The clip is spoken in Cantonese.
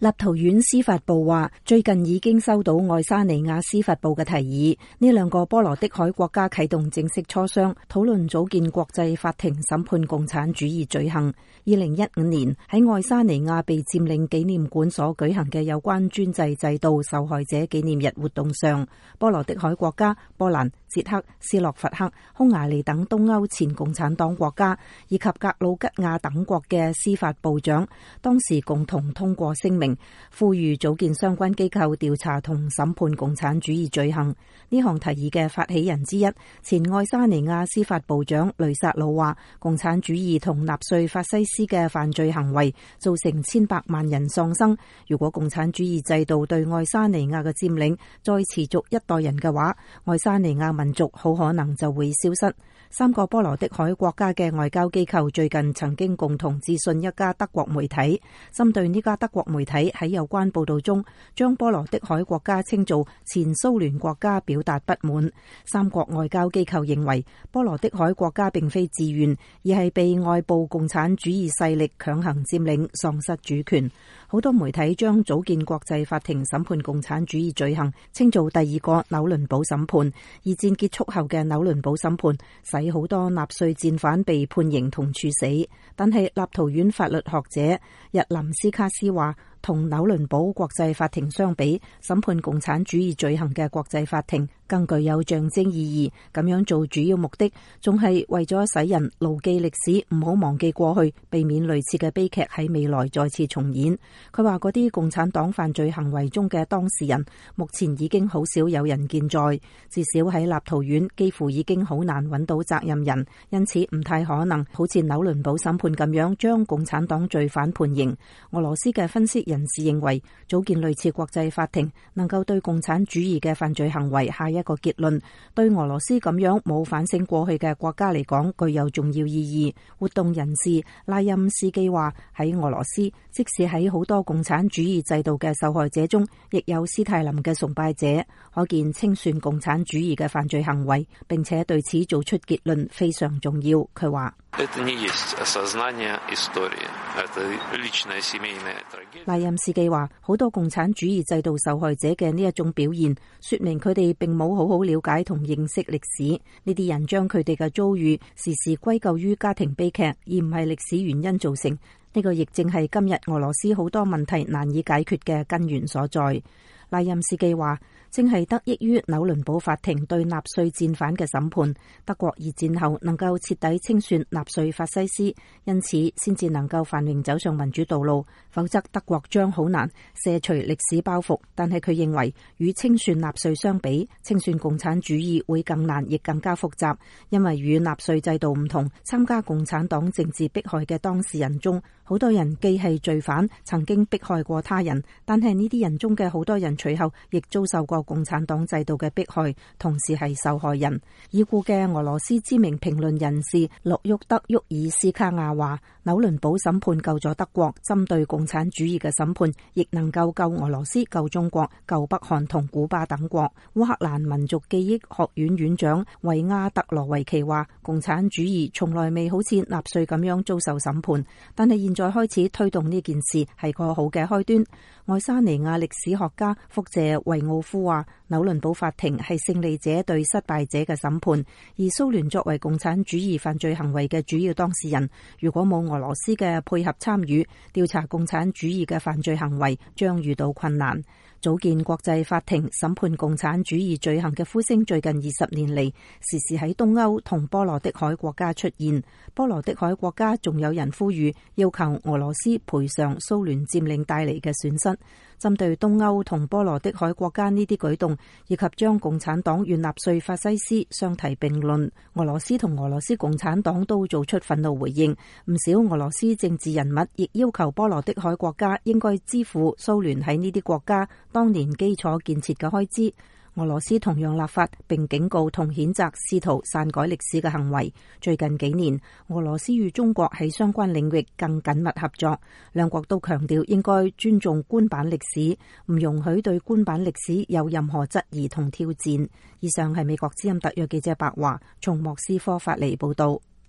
立陶宛司法部話，最近已經收到愛沙尼亞司法部嘅提議，呢兩個波羅的海國家啟動正式磋商，討論組建國際法庭審判共產主義罪行。2015年喺愛沙尼亞被佔領紀念館所舉行嘅有關專制制度受害者紀念日活動上，波羅的海國家波蘭、捷克、斯洛伐克、匈牙利等東歐前共產黨國家以及格魯吉亞等國嘅司法部長當時共同通過聲明，呼籲組建相關機構調查同審判共產主義罪行。呢項提議嘅發起人之一，前愛沙尼亞司法部長雷薩魯話，共產主義同納粹法西斯嘅犯罪行為造成千百萬人喪生。如果共產主義制度對愛沙尼亞嘅佔領再持續一代人嘅話，愛沙尼亞民族好可能就會消失。三個波羅的海國家嘅外交機構最近曾經共同致信一家德國媒體，針對呢家德國媒體喺有關報道中將波羅的海國家稱做前蘇聯國家表達不滿。三國外交機構認為，波羅的海國家並非自願，而係被外部共產主義勢力強行佔領，喪失主權。好多媒體將組建國際法庭審判共產主義罪行稱做第二個紐倫堡審判。二戰結束後嘅紐倫堡審判使好多納粹戰犯被判刑同處死，但係立陶宛法律學者日林斯卡斯話，同紐倫堡國際法庭相比，審判共產主義罪行嘅國際法庭更具有象徵意義。咁樣做主要目的仲係為咗使人牢記歷史，唔好忘記過去，避免類似嘅悲劇喺未來再次重演。佢話嗰啲共產黨犯罪行為中嘅當事人目前已經好少有人健在，至少喺立陶宛幾乎已經好難揾到責任人，因此唔太可能好似紐倫堡審判咁樣將共產黨罪犯判刑。俄羅斯嘅分析人士認為，組建類似國際法庭能夠對共產主義嘅犯罪行為下一個結論，對俄羅斯咁樣冇反省過去嘅國家嚟講具有重要意義。活動人士拉任斯基話，喺俄羅斯，即使喺好多共產主義制度嘅受害者中，亦有斯大林嘅崇拜者，可見清算共產主義嘅犯罪行為，並且對此做出結論非常重要。佢話賴任斯基話，好多共產主義制度受害者嘅呢一種表現，說明佢哋並冇好好了解同認識歷史。呢啲人將佢哋嘅遭遇時時歸咎於家庭悲劇，而唔係歷史原因造成。呢個亦正係今日俄羅斯好多問題難以解決嘅根源所在。賴任斯基話，正係得益於紐倫堡法庭對納粹戰犯嘅審判，德國二戰後能夠徹底清算納粹法西斯，因此先至能夠繁榮走上民主道路，否則德國將好難卸除歷史包袱。但係佢認為，與清算納粹相比，清算共產主義會更難，亦更加複雜，因為與納粹制度唔同，參加共產黨政治迫害嘅當事人中，好多人既係罪犯，曾經迫害過他人，但係呢啲人中嘅好多人隨後亦遭受過共產黨制度嘅迫害，同時係受害人。已故嘅俄羅斯知名評論人士洛沃德沃爾斯卡亞話，紐倫堡審判救咗德國，針對共產主義嘅審判亦能夠救俄羅斯、救中國、救北韓同古巴等國。烏克蘭民族記憶學院院長維亞特羅維奇話，共產主義從來未好似納粹咁樣遭受審判，但係現在開始推動呢件事係個好嘅開端。愛沙尼亞歷史學家福謝維奧夫話，紐倫堡法庭係勝利者對失敗者嘅審判，而蘇聯作為共產主義犯罪行為嘅主要當事人，如果冇俄羅斯嘅配合參與調查共產主義嘅犯罪行為，將遇到困難。組建國際法庭審判共產主義罪行嘅呼聲最近20年嚟，時時喺東歐同波羅的海國家出現。波羅的海國家仲有人呼籲要求俄羅斯賠償蘇聯佔領帶嚟嘅損失。針對東歐同波羅的海國家呢啲舉動，以及將共產黨與納粹法西斯相提並論，俄羅斯同俄羅斯共產黨都做出憤怒回應。唔少俄羅斯政治人物亦要求波羅的海國家應該支付蘇聯喺呢啲國家當年基礎建設嘅開支。俄羅斯同樣立法並警告同譴責試圖篡改歷史嘅行為。最近幾年，俄羅斯與中國喺相關領域更緊密合作，兩國都強調應該尊重官版歷史，唔容許對官版歷史有任何質疑同挑戰。以上係美國之音特約記者白華從莫斯科發嚟報道。